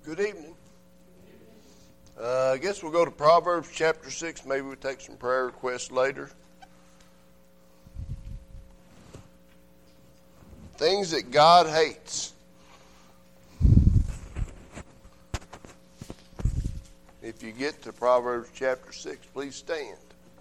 Good evening. I guess we'll go to Proverbs chapter 6. Maybe we'll take some prayer requests later. Things that God hates. If you get to Proverbs chapter 6, please stand.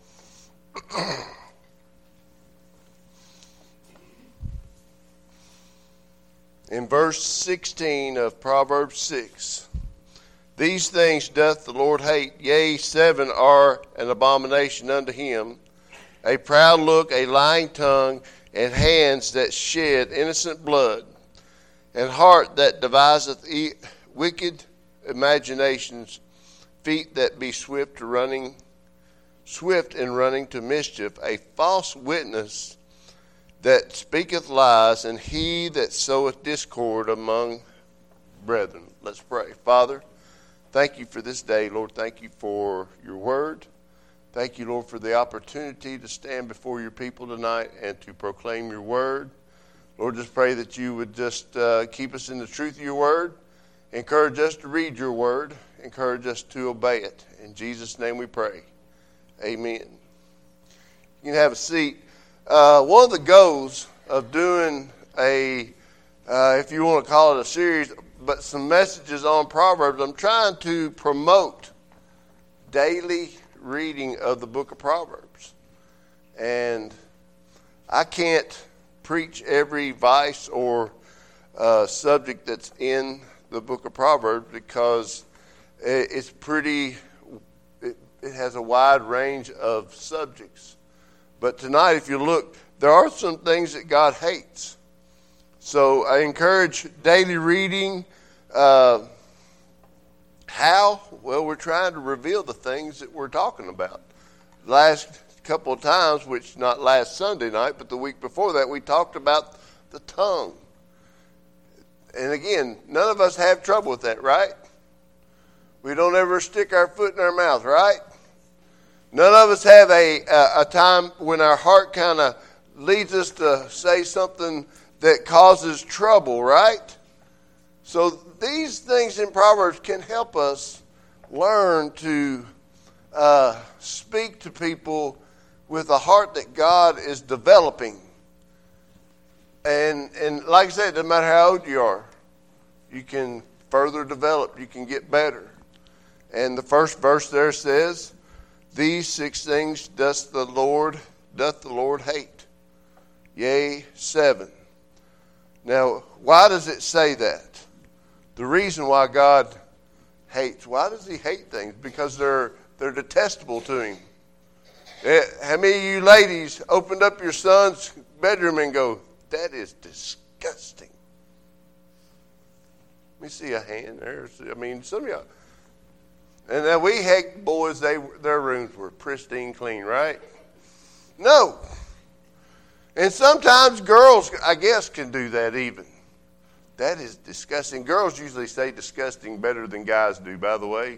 In verse 16 of Proverbs 6, these things doth the Lord hate, yea, 7 are an abomination unto him, a proud look, a lying tongue, and hands that shed innocent blood, and heart that deviseth wicked imaginations, feet that be swift in running to mischief, a false witness that speaketh lies, and he that soweth discord among brethren. Let's pray. Father, thank you for this day, Lord. Thank you for your word. Thank you, Lord, for the opportunity to stand before your people tonight and to proclaim your word. Lord, just pray that you would just keep us in the truth of your word. Encourage us to read your word. Encourage us to obey it. In Jesus' name we pray. Amen. You can have a seat. One of the goals of doing if you want to call it a series, but some messages on Proverbs, I'm trying to promote daily reading of the book of Proverbs. And I can't preach every vice or subject that's in the book of Proverbs because it has a wide range of subjects. But tonight, if you look, there are some things that God hates. So I encourage daily reading. How? Well, we're trying to reveal the things that we're talking about. Last couple of times, which not last Sunday night, but the week before that, we talked about the tongue. And again, none of us have trouble with that, right? We don't ever stick our foot in our mouth, right? None of us have a time when our heart kind of leads us to say something that causes trouble, right? So these things in Proverbs can help us learn to speak to people with a heart that God is developing. And like I said, it doesn't matter how old you are. You can further develop. You can get better. And the first verse there says, these 6 things doth the Lord hate, yea, 7. Now, why does it say that? The reason why God hates. Why does he hate things? Because they're detestable to him. How many of you ladies opened up your son's bedroom and go, that is disgusting? Let me see a hand there. I mean, some of y'all. And now we hate boys, their rooms were pristine clean, right? No. And sometimes girls, I guess, can do that even. That is disgusting. Girls usually say disgusting better than guys do, by the way.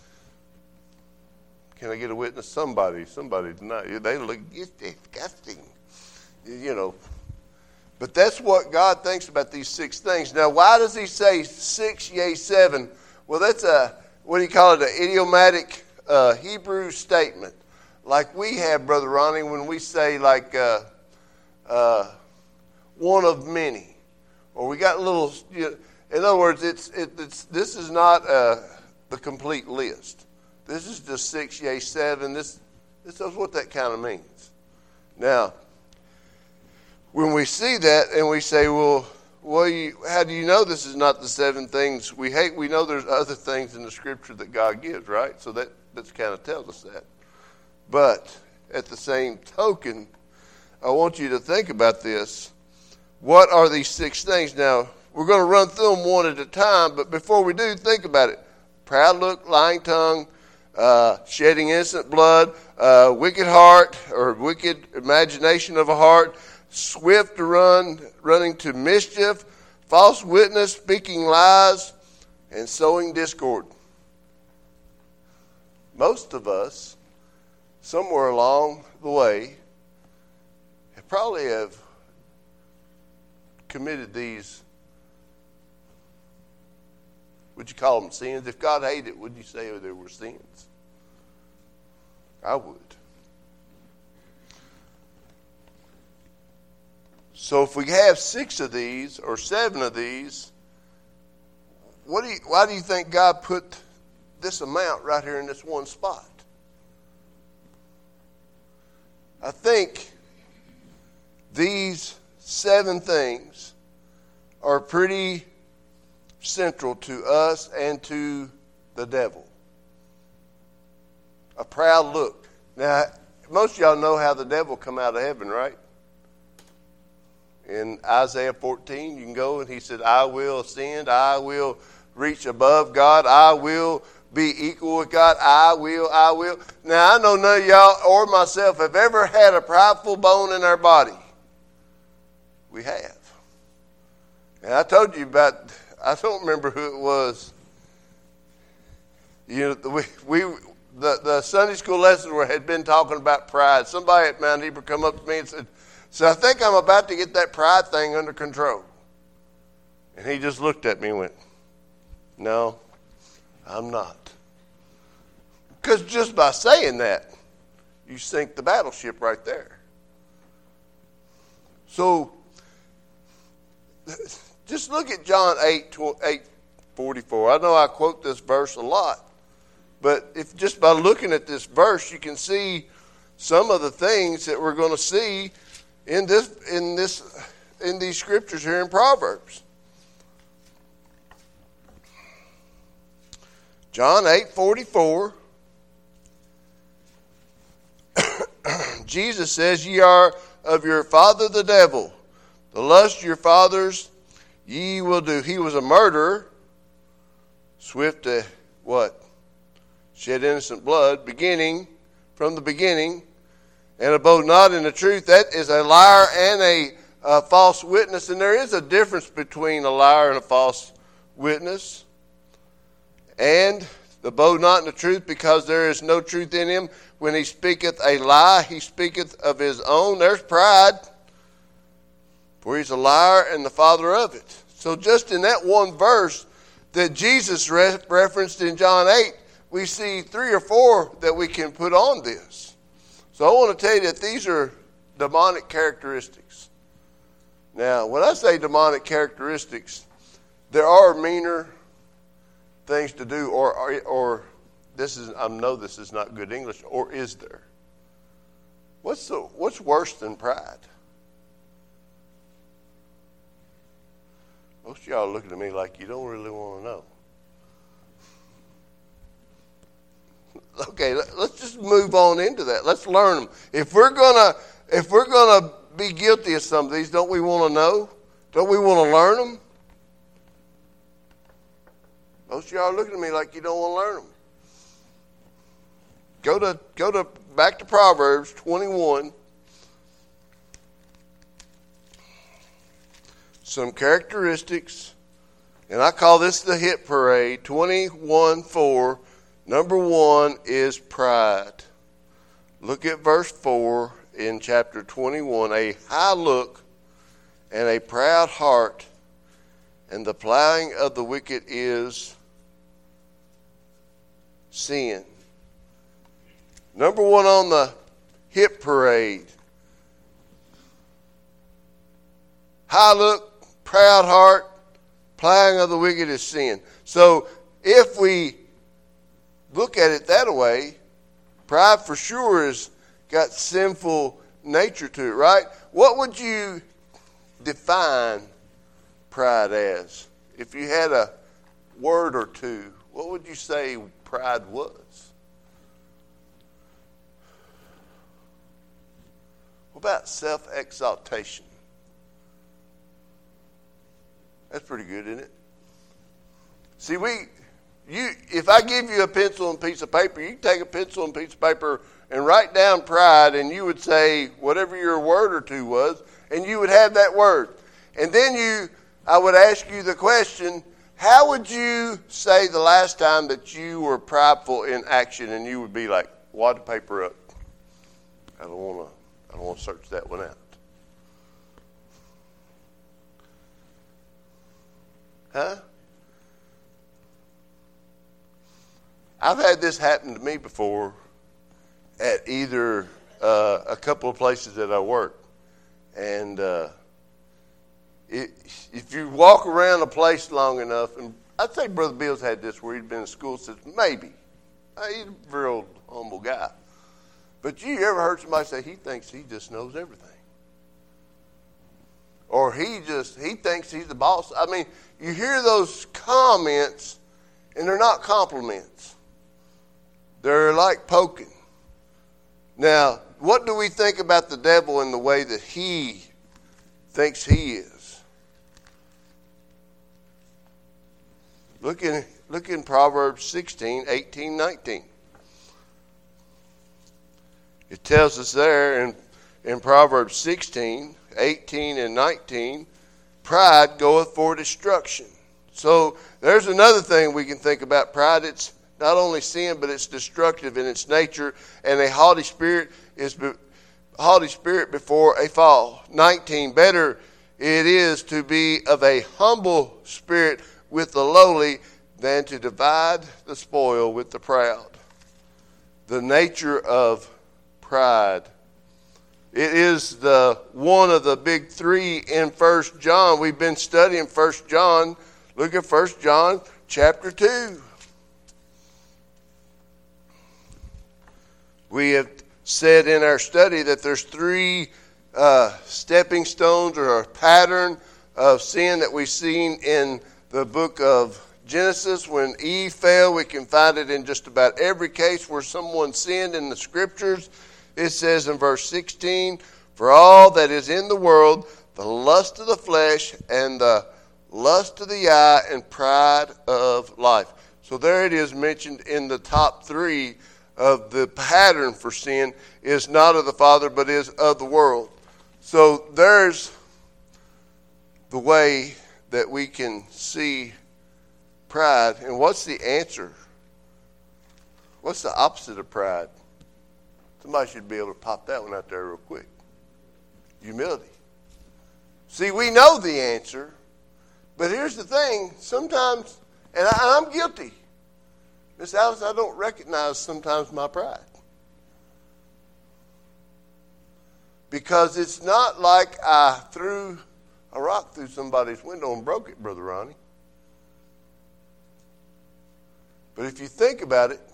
Can I get a witness? Somebody tonight. They look, it's disgusting. You know. But that's what God thinks about these 6 things. Now, why does he say 6, yea, 7? Well, that's what do you call it, an idiomatic Hebrew statement. Like we have, Brother Ronnie, when we say like one of many. Or we got little, in other words, this is not the complete list. This is just 6, yea, 7. This is what that kind of means. Now, when we see that and we say, well, how do you know this is not the 7 things we hate? We know there's other things in the Scripture that God gives, right? So that kind of tells us that. But at the same token, I want you to think about this. What are these 6 things? Now, we're going to run through them one at a time, but before we do, think about it. Proud look, lying tongue, shedding innocent blood, wicked heart, or wicked imagination of a heart, swift to running to mischief, false witness, speaking lies, and sowing discord. Most of us, somewhere along the way, probably have committed these Would you call them sins? If God hated it, would you say there were sins? I would. So if we have 6 of these or 7 of these, why do you think God put this amount right here in this one spot? I think these 7 things are pretty central to us and to the devil. A proud look. Now, most of y'all know how the devil come out of heaven, right? In Isaiah 14, you can go and he said, I will ascend, I will reach above God, I will be equal with God, I will. Now, I know none of y'all or myself have ever had a prideful bone in our body. We have. And I told you about, I don't remember who it was. You know, the Sunday school lesson where had been talking about pride. Somebody at Mount Heber come up to me and said, so I think I'm about to get that pride thing under control. And he just looked at me and went, no, I'm not. Because just by saying that, you sink the battleship right there. So, just look at John 8:44. I know I quote this verse a lot, but if just by looking at this verse, you can see some of the things that we're going to see in these scriptures here in Proverbs. John 8:44. Jesus says, ye are of your father the devil. The lust of your fathers ye will do. He was a murderer, swift to what? Shed innocent blood, from the beginning, and abode not in the truth. That is a liar and a false witness. And there is a difference between a liar and a false witness. And abode not in the truth, because there is no truth in him. When he speaketh a lie, he speaketh of his own. There's pride. For he's a liar and the father of it. So just in that one verse that Jesus referenced in John 8, we see 3 or 4 that we can put on this. So I want to tell you that these are demonic characteristics. Now, when I say demonic characteristics, there are meaner things to do, or this is, I know this is not good English, or is there? What's worse than pride? Most of y'all are looking at me like you don't really want to know. Okay, let's just move on into that. Let's learn them. If we're gonna be guilty of some of these, don't we want to know? Don't we want to learn them? Most of y'all are looking at me like you don't want to learn them. Go to back to Proverbs 21. Some characteristics, and I call this the hit parade. 21:4. Number 1 is pride. Look at verse 4 in chapter 21. A high look and a proud heart, and the plowing of the wicked is sin. Number 1 on the hit parade. High look, proud heart, plowing of the wicked is sin. So if we look at it that way, pride for sure has got sinful nature to it, right? What would you define pride as? If you had a word or two, what would you say pride was? What about self-exaltation? That's pretty good, isn't it? See, if I give you a pencil and piece of paper, you can take a pencil and piece of paper and write down pride, and you would say whatever your word or two was, and you would have that word. And then I would ask you the question, how would you say the last time that you were prideful in action? And you would be like, wad the paper up. I don't want to search that one out. Huh? I've had this happen to me before at either a couple of places that I work. And if you walk around a place long enough, and I'd say Brother Bill's had this where he'd been in school since maybe. He's a very old, humble guy. But you ever heard somebody say he thinks he just knows everything? Or he thinks he's the boss. I mean, you hear those comments, and they're not compliments. They're like poking. Now, what do we think about the devil in the way that he thinks he is? Look in Proverbs 16, 18, 19. It tells us there in Proverbs 16, 18, and 19, pride goeth for destruction. So there's another thing we can think about pride. It's not only sin, but it's destructive in its nature, and a haughty spirit before a fall. 19, better it is to be of a humble spirit with the lowly than to divide the spoil with the proud. The nature of pride. It is the one of the big three in 1 John. We've been studying 1 John. Look at 1 John chapter 2. We have said in our study that there's three stepping stones or a pattern of sin that we've seen in the book of Genesis. When Eve fell, we can find it in just about every case where someone sinned in the Scriptures. It says in verse 16, for all that is in the world, the lust of the flesh and the lust of the eye and pride of life. So there it is mentioned in the top three of the pattern for sin is not of the Father, but is of the world. So there's the way that we can see pride. And what's the answer? What's the opposite of pride? Somebody should be able to pop that one out there real quick. Humility. See, we know the answer, but here's the thing. Sometimes, and I'm guilty. Miss Alice, I don't recognize sometimes my pride. Because it's not like I threw a rock through somebody's window and broke it, Brother Ronnie. But if you think about it,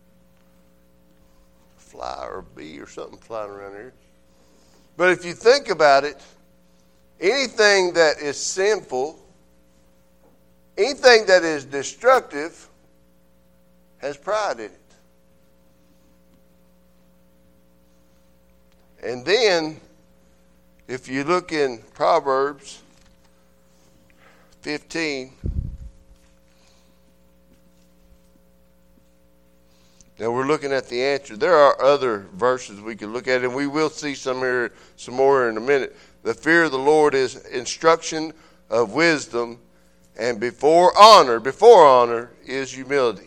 a fly or a bee or something flying around here. But if you think about it, anything that is sinful, anything that is destructive, has pride in it. And then, if you look in Proverbs 15, now we're looking at the answer. There are other verses we could look at, and we will see some more in a minute. The fear of the Lord is instruction of wisdom, and before honor is humility.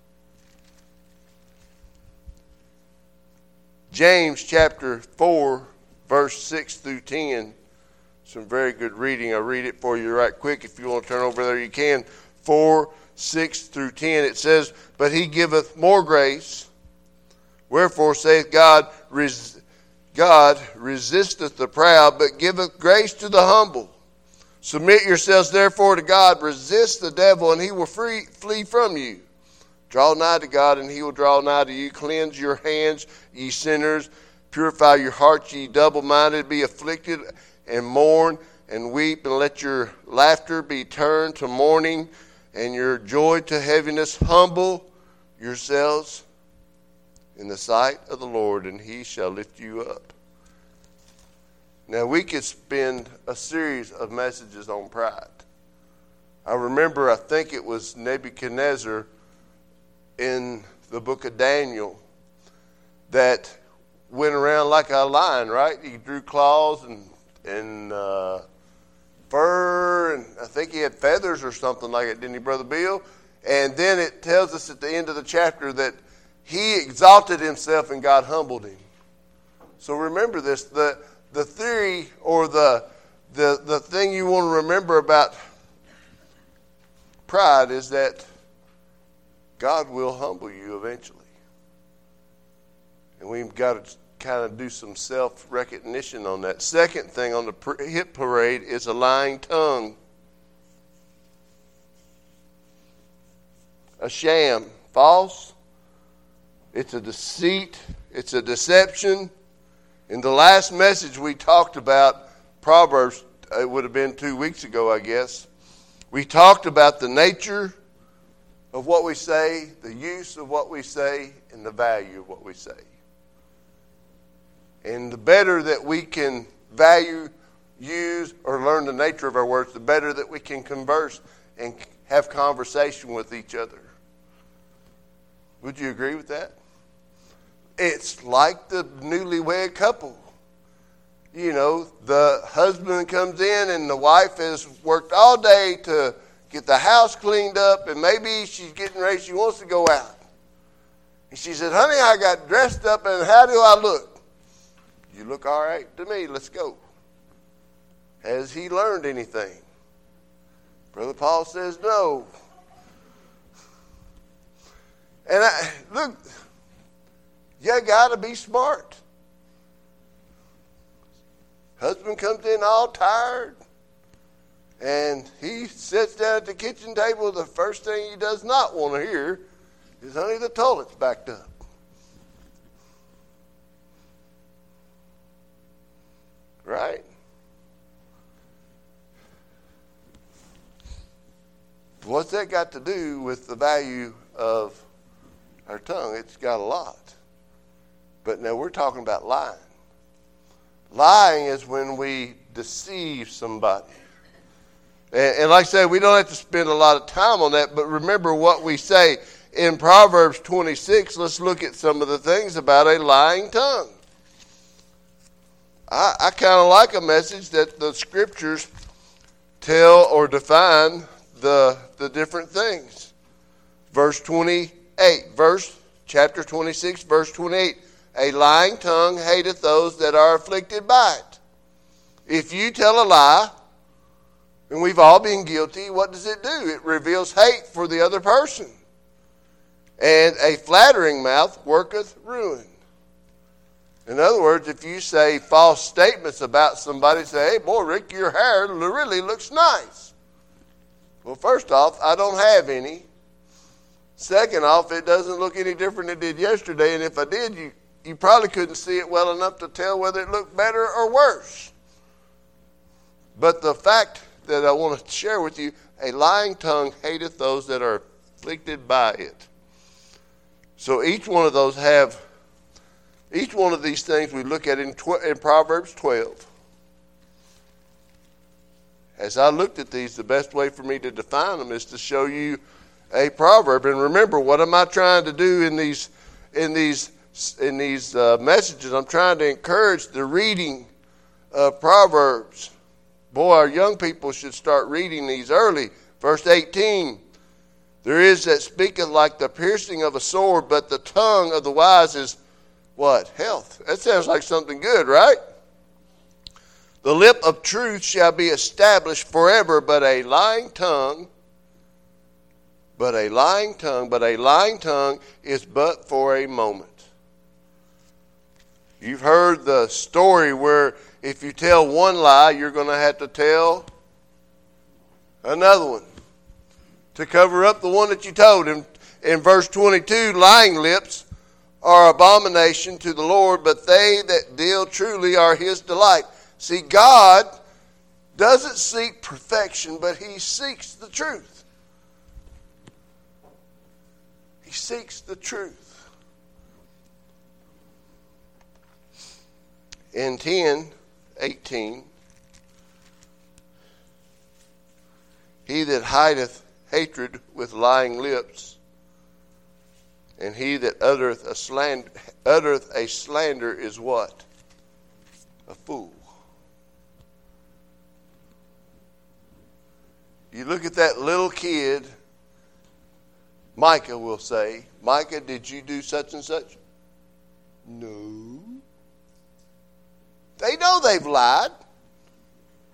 James chapter 4, verse 6 through 10. Some very good reading. I'll read it for you right quick. If you want to turn over there, you can. 4, 6 through 10. It says, but he giveth more grace. Wherefore saith God resisteth the proud, but giveth grace to the humble. Submit yourselves therefore to God. Resist the devil, and he will flee from you. Draw nigh to God, and he will draw nigh to you. Cleanse your hands, ye sinners. Purify your hearts, ye double-minded. Be afflicted, and mourn, and weep, and let your laughter be turned to mourning, and your joy to heaviness. Humble yourselves in the sight of the Lord, and he shall lift you up. Now, we could spend a series of messages on pride. I remember, I think it was Nebuchadnezzar in the book of Daniel that went around like a lion, right? He drew claws and fur, and I think he had feathers or something like it, didn't he, Brother Bill? And then it tells us at the end of the chapter that he exalted himself and God humbled him. So remember this, the theory or the thing you want to remember about pride is that God will humble you eventually. And we've got to kind of do some self-recognition on that. Second thing on the hit parade is a lying tongue. A sham. False. It's a deceit. It's a deception. In the last message we talked about Proverbs, it would have been 2 weeks ago, I guess. We talked about the nature of what we say, the use of what we say, and the value of what we say. And the better that we can value, use, or learn the nature of our words, the better that we can converse and have conversation with each other. Would you agree with that? It's like the newlywed couple. You know, the husband comes in and the wife has worked all day to get the house cleaned up, and maybe she's getting ready, she wants to go out. And she said, honey, I got dressed up, and how do I look? You look all right to me, let's go. Has he learned anything? Brother Paul says no. And look, you got to be smart. Husband comes in all tired, and he sits down at the kitchen table. The first thing he does not want to hear is, honey, the toilet's backed up. Right? What's that got to do with the value of our tongue? It's got a lot. But now we're talking about lying. Lying is when we deceive somebody. And like I said, we don't have to spend a lot of time on that, but remember what we say in Proverbs 26. Let's look at some of the things about a lying tongue. I kind of like a message that the scriptures tell or define the different things. Chapter 26, verse 28. A lying tongue hateth those that are afflicted by it. If you tell a lie, and we've all been guilty, what does it do? It reveals hate for the other person. And a flattering mouth worketh ruin. In other words, if you say false statements about somebody, say, hey, boy, Rick, your hair really looks nice. Well, first off, I don't have any. Second off, it doesn't look any different than it did yesterday. And if I did, you probably couldn't see it well enough to tell whether it looked better or worse. But the fact that I want to share with you, a lying tongue hateth those that are afflicted by it. So each one of these things we look at in Proverbs 12. As I looked at these, the best way for me to define them is to show you a proverb. And remember, what am I trying to do in these messages? I'm trying to encourage the reading of Proverbs. Boy, our young people should start reading these early. Verse 18, there is that speaketh like the piercing of a sword, but the tongue of the wise is what? Health. That sounds like something good, right? The lip of truth shall be established forever, but a lying tongue is but for a moment. You've heard the story where if you tell one lie, you're going to have to tell another one to cover up the one that you told. In verse 22, lying lips are abomination to the Lord, but they that deal truly are his delight. See, God doesn't seek perfection, but he seeks the truth. He seeks the truth. In 10:18, he that hideth hatred with lying lips, and he that uttereth a slander is what? A fool. You look at that little kid, Micah will say, Micah, did you do such and such? No. They know they've lied.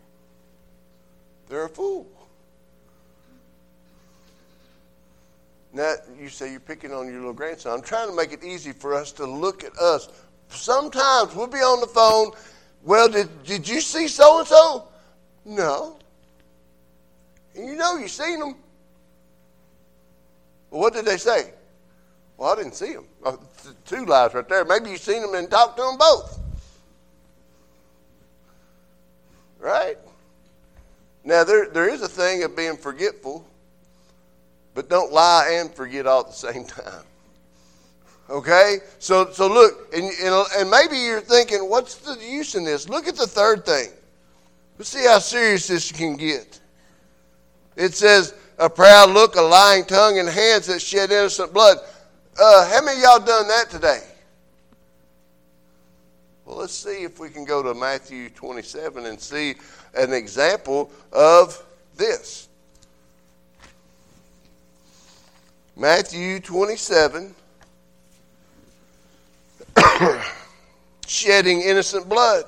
They're a fool. Now, you say you're picking on your little grandson. I'm trying to make it easy for us to look at us. Sometimes we'll be on the phone. Well, did you see so-and-so? No. And you know you've seen them. Well, what did they say? Well, I didn't see them. Oh, two lies right there. Maybe you've seen them and talked to them both. Right? Now, there is a thing of being forgetful, but don't lie and forget all at the same time. Okay? So look, and maybe you're thinking, what's the use in this? Look at the third thing. Let's see how serious this can get. It says, a proud look, a lying tongue, and hands that shed innocent blood. How many of y'all done that today? Well, let's see if we can go to Matthew 27 and see an example of this. Matthew 27, shedding innocent blood.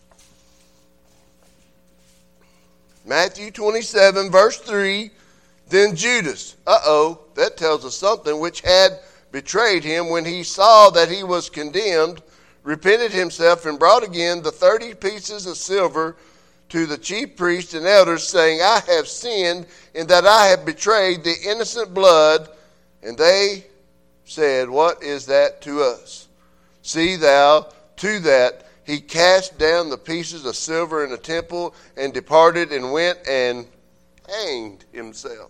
Matthew 27, verse 3, then Judas, that tells us something, which had betrayed him, when he saw that he was condemned, repented himself and brought again the 30 pieces of silver to the chief priests and elders, saying, I have sinned in that I have betrayed the innocent blood. And they said, what is that to us? See thou to that. He cast down the pieces of silver in the temple and departed and went and hanged himself.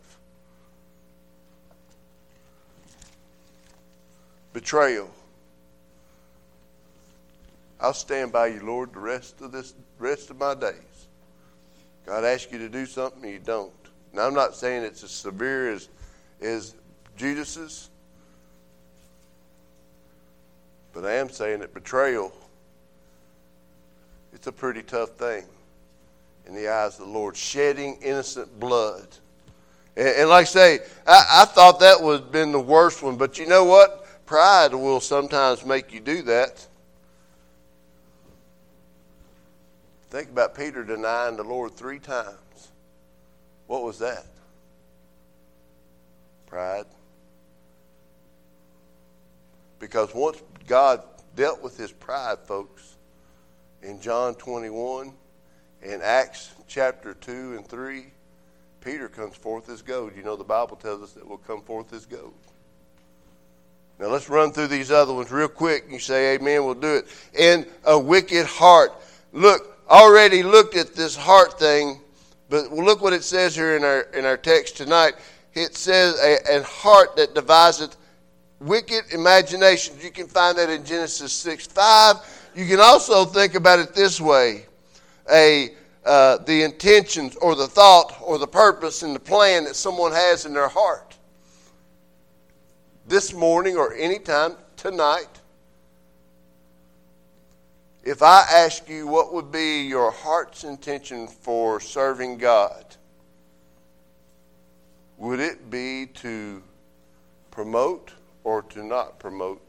Betrayal. I'll stand by you, Lord, the rest of my days. God asks you to do something and you don't. Now, I'm not saying it's as severe as Judas's, but I am saying that betrayal, it's a pretty tough thing in the eyes of the Lord. Shedding innocent blood. And like I say, I thought that would have been the worst one, but you know what? Pride will sometimes make you do that. Think about Peter denying the Lord 3 times. What was that? Pride. Because once God dealt with his pride, folks, in John 21 and Acts chapter 2 and 3, Peter comes forth as gold. You know the Bible tells us that we'll come forth as gold. Now let's run through these other ones real quick. You say amen, we'll do it. And a wicked heart. Look, already looked at this heart thing, but look what it says here in our text tonight. It says a heart that deviseth wicked imaginations. You can find that in Genesis 6:5. You can also think about it this way. The intentions or the thought or the purpose and the plan that someone has in their heart. This morning or anytime tonight, if I ask you what would be your heart's intention for serving God, would it be to promote or to not promote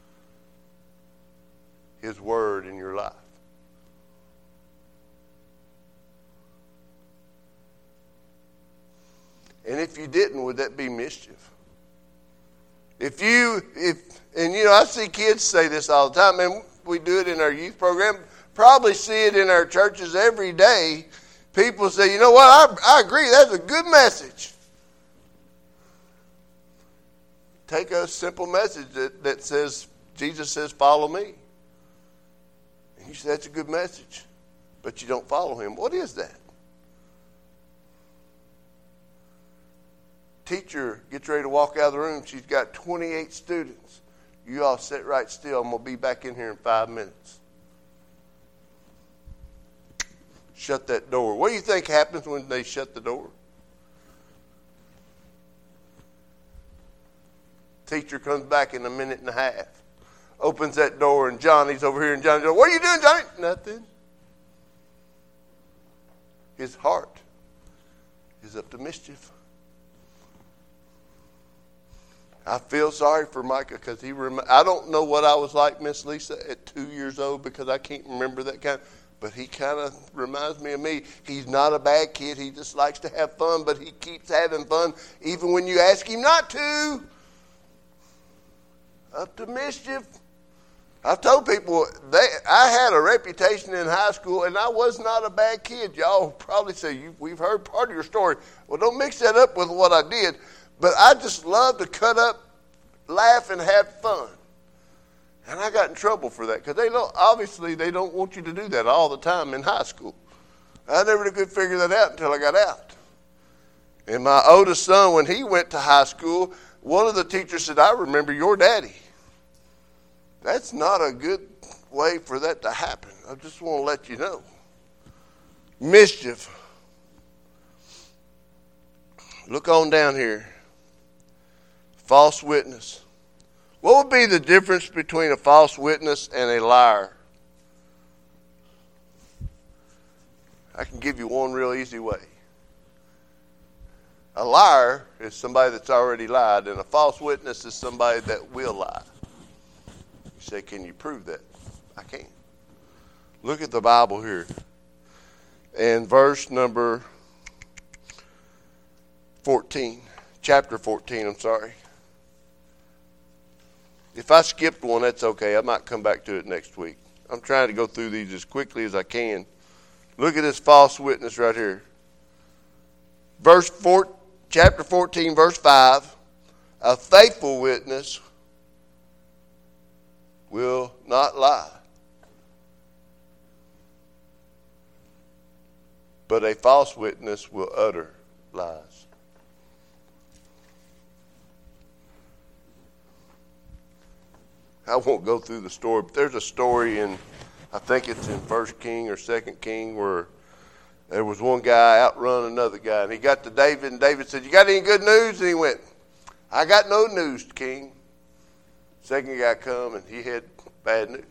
His Word in your life? And if you didn't, would that be mischief? I see kids say this all the time, and we do it in our youth program, probably see it in our churches every day. People say, you know what, I agree, that's a good message. Take a simple message that says, Jesus says, follow me. And you say, that's a good message, but you don't follow him. What is that? Teacher gets ready to walk out of the room. She's got 28 students. You all sit right still. I'm going to be back in here in 5 minutes. Shut that door. What do you think happens when they shut the door? Teacher comes back in a minute and a half. Opens that door and Johnny's over here and Johnny's like, what are you doing, Johnny? Nothing. His heart is up to mischief. I feel sorry for Micah because I don't know what I was like, Miss Lisa, at 2 years old because I can't remember that kind. But he kind of reminds me of me. He's not a bad kid. He just likes to have fun, but he keeps having fun even when you ask him not to. Up to mischief. I've told people I had a reputation in high school, and I was not a bad kid. Y'all probably say, we've heard part of your story. Well, don't mix that up with what I did. But I just love to cut up, laugh, and have fun. And I got in trouble for that because obviously they don't want you to do that all the time in high school. I never could figure that out until I got out. And my oldest son, when he went to high school, one of the teachers said, I remember your daddy. That's not a good way for that to happen. I just want to let you know. Mischief. Look on down here. False witness. What would be the difference between a false witness and a liar? I can give you one real easy way. A liar is somebody that's already lied, and a false witness is somebody that will lie. You say, can you prove that? I can't. Look at the Bible here. And verse number 14. Chapter 14, I'm sorry. If I skipped one, that's okay. I might come back to it next week. I'm trying to go through these as quickly as I can. Look at this false witness right here. Chapter 14, verse 5. A faithful witness will not lie, but a false witness will utter lies. I won't go through the story, but there's a story in, I think it's in 1 King or 2 King, where there was one guy outrun another guy, and he got to David, and David said, you got any good news? And he went, I got no news, King. Second guy come, and he had bad news.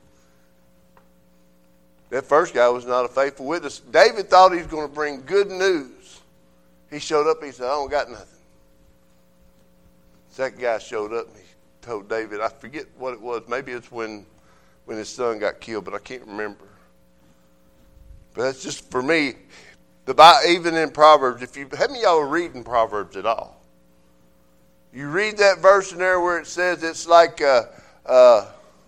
That first guy was not a faithful witness. David thought he was going to bring good news. He showed up, and he said, I don't got nothing. Second guy showed up, and he told David, I forget what it was. Maybe it's when his son got killed, but I can't remember. But that's just for me. Even in Proverbs, how many of y'all are reading Proverbs at all? You read that verse in there where it says it's like I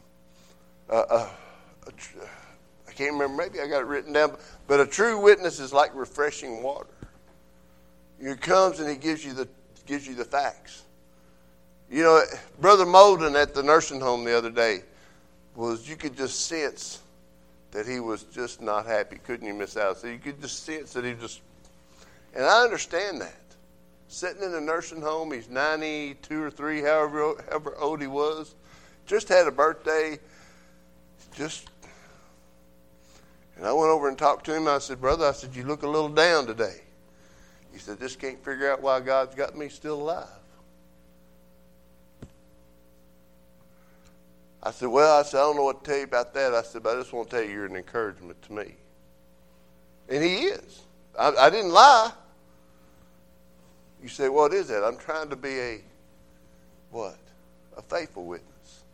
can't remember. Maybe I got it written down. But a true witness is like refreshing water. He comes and he gives you the facts. You know, Brother Molden at the nursing home the other day you could just sense that he was just not happy. Couldn't you, Miss Alice? So you could just sense that he just, and I understand that. Sitting in a nursing home, he's 92 or 3, however old he was, just had a birthday, and I went over and talked to him. I said, brother, you look a little down today. He said, just can't figure out why God's got me still alive. I said, I don't know what to tell you about that. I said, but I just want to tell you you're an encouragement to me. And he is. I didn't lie. You say, what is that? I'm trying to be a faithful witness.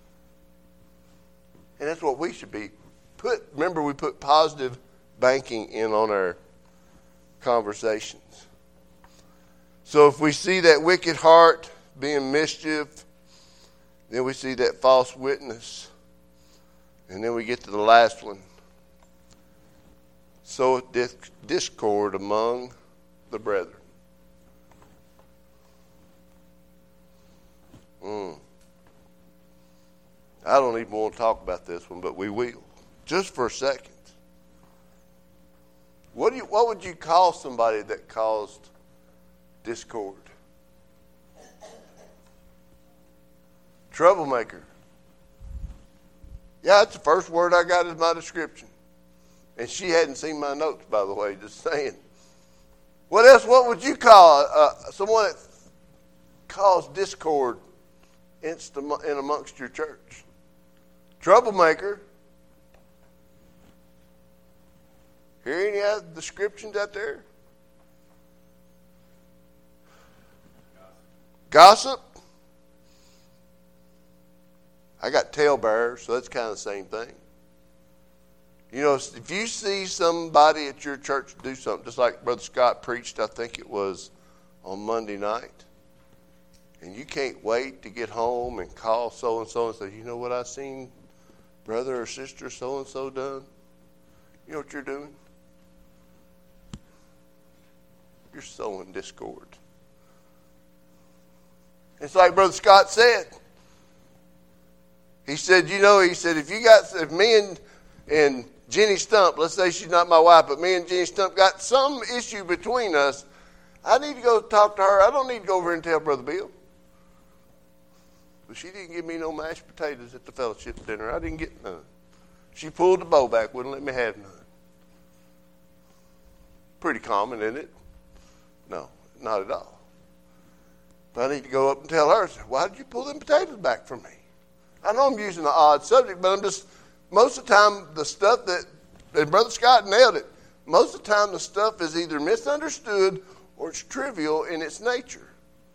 And that's what we should be. Remember, we put positive banking in on our conversations. So if we see that wicked heart being mischief, then we see that false witness. And then we get to the last one. So discord among the brethren. I don't even want to talk about this one, but we will. Just for a second. What would you call somebody that caused discord? Troublemaker. Yeah, that's the first word I got as my description. And she hadn't seen my notes, by the way, just saying. What else? What would you call someone that caused discord in amongst your church? Troublemaker. Hear any other descriptions out there? Gossip. I got talebearers, so that's kind of the same thing. You know, if you see somebody at your church do something, just like Brother Scott preached, I think it was on Monday night, And you can't wait to get home and call so-and-so and say, you know what I seen brother or sister so-and-so done? You know what you're doing? You're sowing discord. It's like Brother Scott said. He said, if me and Jenny Stump, let's say she's not my wife, but me and Jenny Stump got some issue between us, I need to go talk to her. I don't need to go over and tell Brother Bill. But she didn't give me no mashed potatoes at the fellowship dinner. I didn't get none. She pulled the bow back, wouldn't let me have none. Pretty common, isn't it? No, not at all. But I need to go up and tell her, why did you pull them potatoes back from me? I know I'm using an odd subject, but most of the time, the stuff and Brother Scott nailed it, most of the time the stuff is either misunderstood or it's trivial in its nature.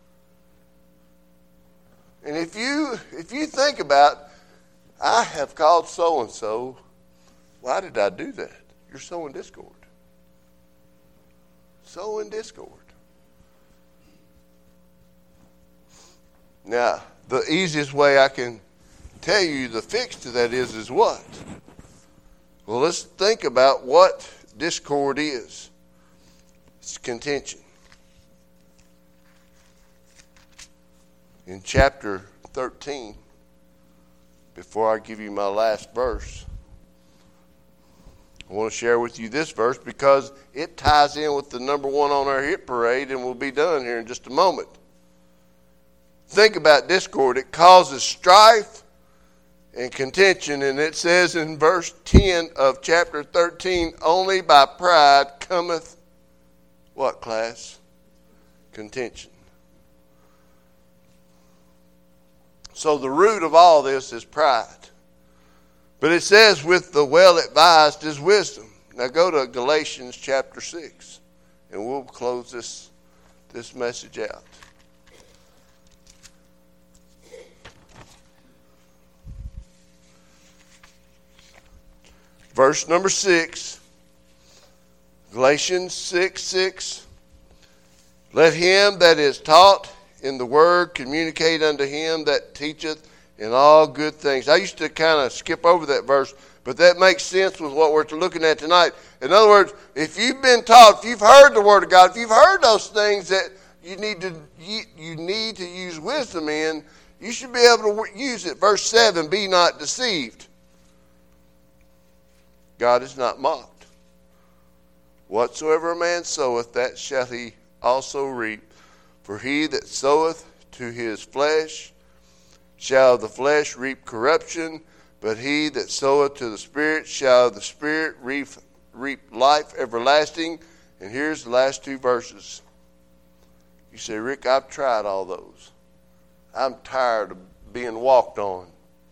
And if you think about, I have called so-and-so, why did I do that? You're sowing discord. Sowing discord. Now, the easiest way I can tell you the fix to that is what? Well, let's think about what discord is. It's contention. In chapter 13, before I give you my last verse, I want to share with you this verse because it ties in with the number one on our hit parade, and we'll be done here in just a moment. Think about discord. It causes strife and contention, and it says in verse 10 of chapter 13, only by pride cometh, what class? Contention. So the root of all this is pride. But it says with the well-advised is wisdom. Now go to Galatians chapter 6, and we'll close this message out. Verse number 6, Galatians 6:6. Let him that is taught in the word communicate unto him that teacheth in all good things. I used to kind of skip over that verse, but that makes sense with what we're looking at tonight. In other words, if you've been taught, if you've heard the word of God, if you've heard those things that you need to use wisdom in, you should be able to use it. Verse 7, be not deceived. God is not mocked. Whatsoever a man soweth, that shall he also reap. For he that soweth to his flesh shall of the flesh reap corruption, but he that soweth to the Spirit shall of the Spirit reap life everlasting. And here's the last two verses. You say, Rick, I've tried all those. I'm tired of being walked on.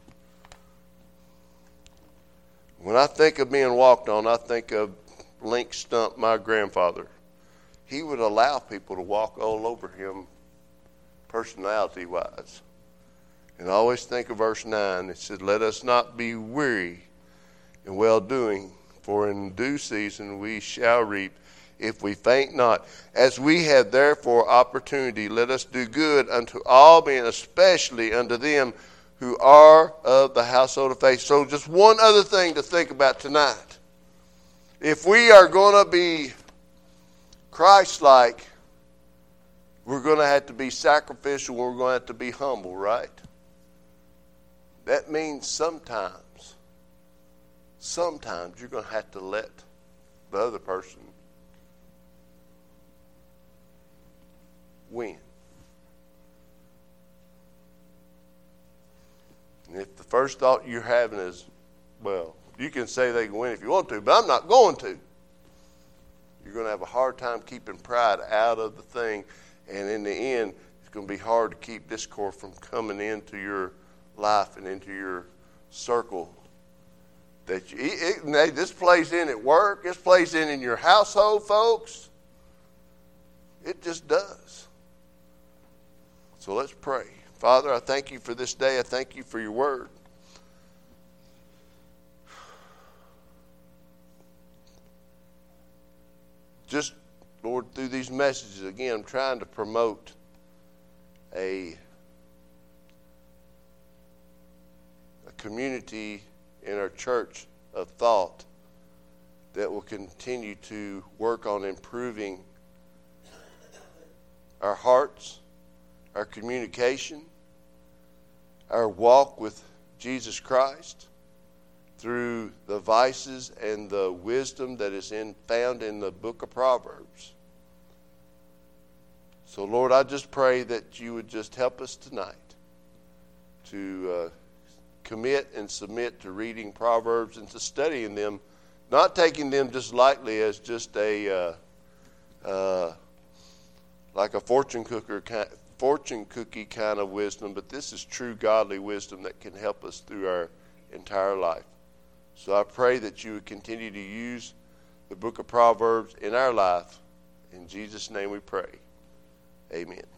When I think of being walked on, I think of Link Stump, my grandfather. He would allow people to walk all over him personality-wise. And I always think of verse 9. It said, let us not be weary in well-doing, for in due season we shall reap if we faint not. As we have therefore opportunity, let us do good unto all men, especially unto them who are of the household of faith. So just one other thing to think about tonight. If we are going to be Christ-like, we're going to have to be sacrificial. We're going to have to be humble, right? That means sometimes you're going to have to let the other person win. And if the first thought you're having is, well, you can say they can win if you want to, but I'm not going to. You're going to have a hard time keeping pride out of the thing. And in the end, it's going to be hard to keep discord from coming into your life and into your circle. This plays in at work. This plays in your household, folks. It just does. So let's pray. Father, I thank you for this day. I thank you for your word. Just, Lord, through these messages, again, I'm trying to promote a community in our church of thought that will continue to work on improving our hearts, our communication, our walk with Jesus Christ through the vices and the wisdom that is found in the book of Proverbs. So, Lord, I just pray that you would just help us tonight to commit and submit to reading Proverbs and to studying them, not taking them just lightly as just a like a fortune cookie kind of wisdom, but this is true godly wisdom that can help us through our entire life. So I pray that you would continue to use the book of Proverbs in our life. In Jesus' name we pray. Amen.